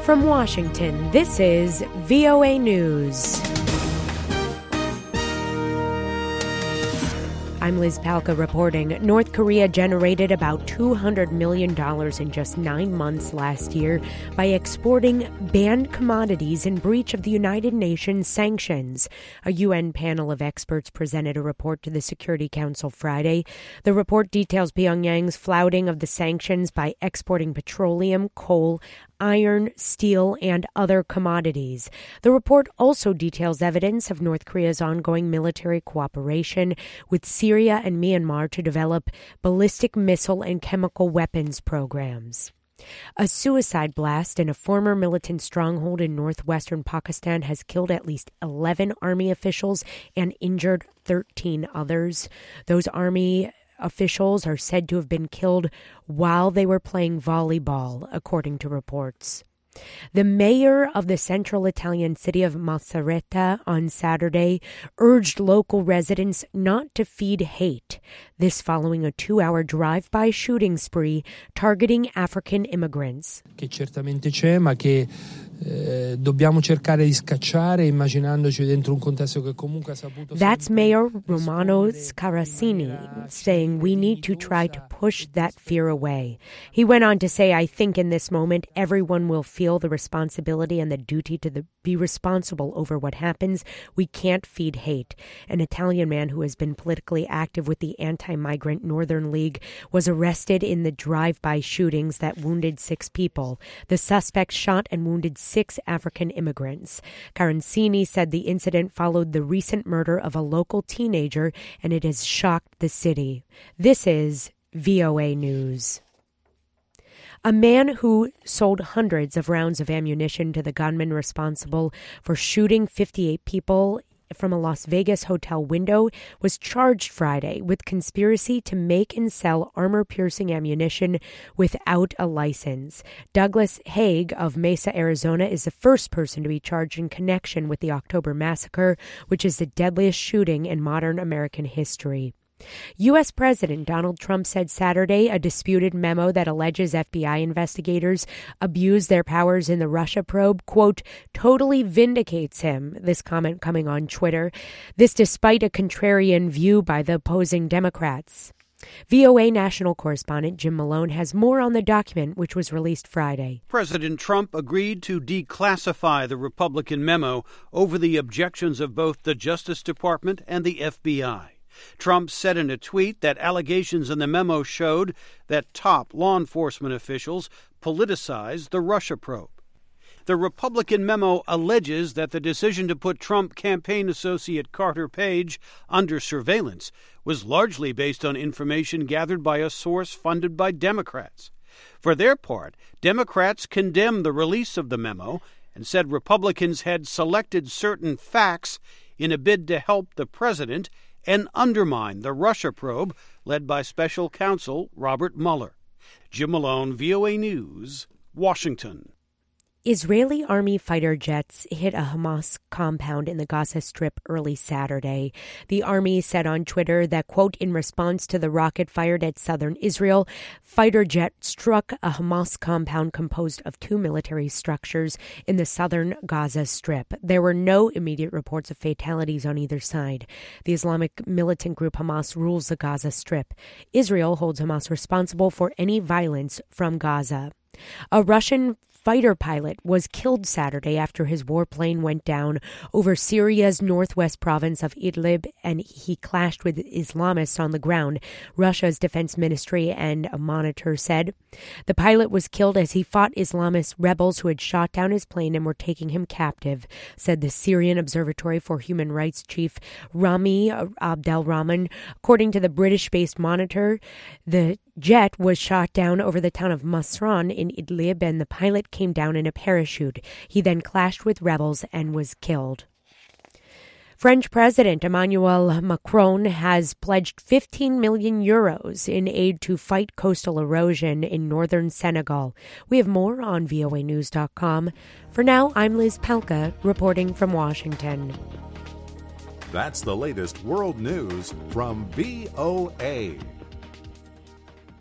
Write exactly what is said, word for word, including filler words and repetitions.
From Washington, this is V O A News. I'm Liz Palka reporting. North Korea generated about two hundred million dollars in just nine months last year by exporting banned commodities in breach of the United Nations sanctions. A U N panel of experts presented a report to the Security Council Friday. The report details Pyongyang's flouting of the sanctions by exporting petroleum, coal, iron, steel, and other commodities. The report also details evidence of North Korea's ongoing military cooperation with Syria and Myanmar to develop ballistic missile and chemical weapons programs. A suicide blast in a former militant stronghold in northwestern Pakistan has killed at least eleven army officials and injured thirteen others. Those army officials are said to have been killed while they were playing volleyball, according to reports. The mayor of the central Italian city of Macerata on Saturday urged local residents not to feed hate. This following a two-hour drive-by shooting spree targeting African immigrants. Che certamente c'è, ma che eh, dobbiamo cercare di scacciare immaginandoci dentro un contesto che comunque ha saputo. That's Mayor Romano Scaracini saying we need to try to push that fear away. He went on to say, I think in this moment everyone will feel the responsibility and the duty to the, be responsible over what happens. We can't feed hate. An Italian man who has been politically active with the anti-migrant Northern League was arrested in the drive-by shootings that wounded six people. The suspects shot and wounded six African immigrants. Carancini said the incident followed the recent murder of a local teenager, and it has shocked the city. This is V O A News. A man who sold hundreds of rounds of ammunition to the gunman responsible for shooting fifty-eight people from a Las Vegas hotel window was charged Friday with conspiracy to make and sell armor-piercing ammunition without a license. Douglas Haig of Mesa, Arizona, is the first person to be charged in connection with the October massacre, which is the deadliest shooting in modern American history. U S. President Donald Trump said Saturday a disputed memo that alleges F B I investigators abused their powers in the Russia probe, quote, totally vindicates him. This comment coming on Twitter. This despite a contrarian view by the opposing Democrats. V O A national correspondent Jim Malone has more on the document, which was released Friday. President Trump agreed to declassify the Republican memo over the objections of both the Justice Department and the F B I. Trump said in a tweet that allegations in the memo showed that top law enforcement officials politicized the Russia probe. The Republican memo alleges that the decision to put Trump campaign associate Carter Page under surveillance was largely based on information gathered by a source funded by Democrats. For their part, Democrats condemned the release of the memo and said Republicans had selected certain facts in a bid to help the president and undermine the Russia probe led by special counsel Robert Mueller. Jim Malone, V O A News, Washington. Israeli army fighter jets hit a Hamas compound in the Gaza Strip early Saturday. The army said on Twitter that, quote, in response to the rocket fired at southern Israel, fighter jet struck a Hamas compound composed of two military structures in the southern Gaza Strip. There were no immediate reports of fatalities on either side. The Islamic militant group Hamas rules the Gaza Strip. Israel holds Hamas responsible for any violence from Gaza. A Russian fighter pilot was killed Saturday after his warplane went down over Syria's northwest province of Idlib, and he clashed with Islamists on the ground, Russia's defense ministry and a monitor said. The pilot was killed as he fought Islamist rebels who had shot down his plane and were taking him captive, said the Syrian Observatory for Human Rights chief Rami Abdelrahman. According to the British-based monitor, the jet was shot down over the town of Masran in Idlib, and the pilot came down in a parachute. He then clashed with rebels and was killed. French President Emmanuel Macron has pledged fifteen million euros in aid to fight coastal erosion in northern Senegal. We have more on V O A news dot com. For now, I'm Liz Palka, reporting from Washington. That's the latest world news from V O A.